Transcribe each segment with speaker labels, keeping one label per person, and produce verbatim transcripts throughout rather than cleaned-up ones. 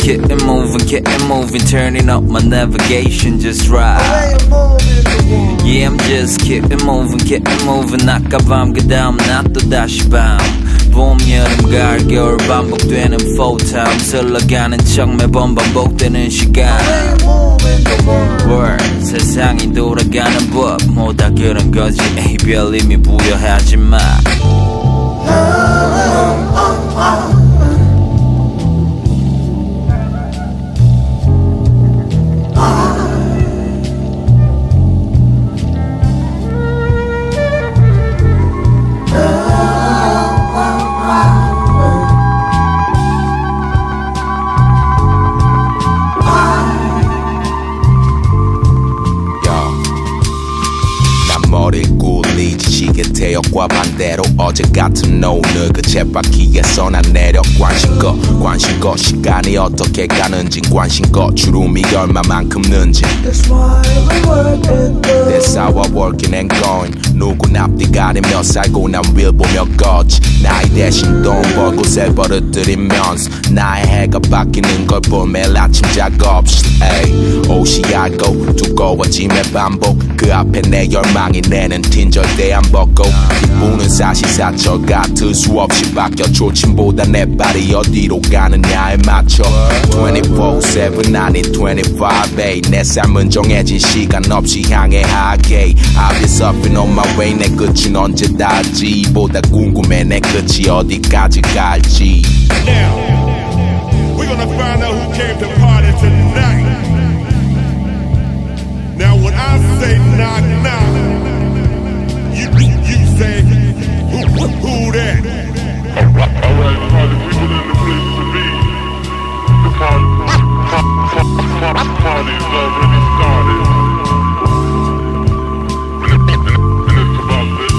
Speaker 1: keep it moving, keep it moving, turning up my navigation, just right. Yeah, I'm just keep it moving, keep it moving. 아까 밤 그 다음 날 또 다시 밤. 봄, 여름, 가을, 겨울 반복되는 full time. 흘러가는 척 매번 반복되는 시간. Word, 세상이 돌아가는 법. 뭐 다 그런 거지. 에이, 별 의미 부여하지 마.
Speaker 2: 태역과 반대로 어제 같은 오늘 그 쳇바퀴에서 난 내려 관심껏 관심껏 시간이 어떻게 가는지 관심껏 주름이 얼마만큼 는지 That's why we're working good That's how I'm working and going 누군 앞뒤가 되며 살고 난 윌 보며 걷지 나이 대신 돈 벌고 새 버릇들이면서 나의 해가 바뀌는 걸 본 매일 아침 작업 에이 옷이 얇고 두꺼워짐의 반복 그 앞에 내 열망이 내는 틴 절대 안 벗고 기분은 사시사철 같을 수 없이 바뀌어 조침보다 내 발이 어디로 가느냐에 맞춰 twenty-four seven 아닌 twenty-five 에이 내 삶은 정해진 시간 없이 향해 하게 I'll be surfing on my way 내 끝은 언제 닿을지 보다 궁금해 내 끝이 어디까지 갈지
Speaker 3: Now, we're gonna find out who came to party tonight Now when I say knock knock You, you say, who, who that? Alright, party people in the place to be. The party, party, party's already started. And it's about to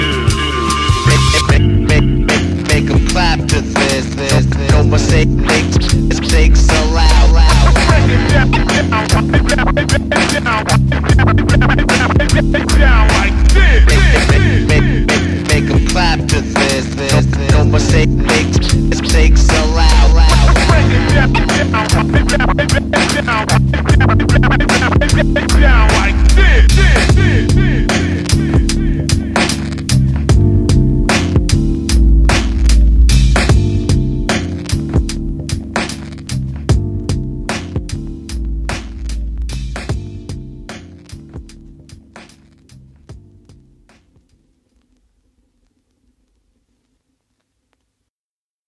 Speaker 3: end,
Speaker 4: Make, make, make them clap to this, this, this. No mistake, make mistakes so loud, loud.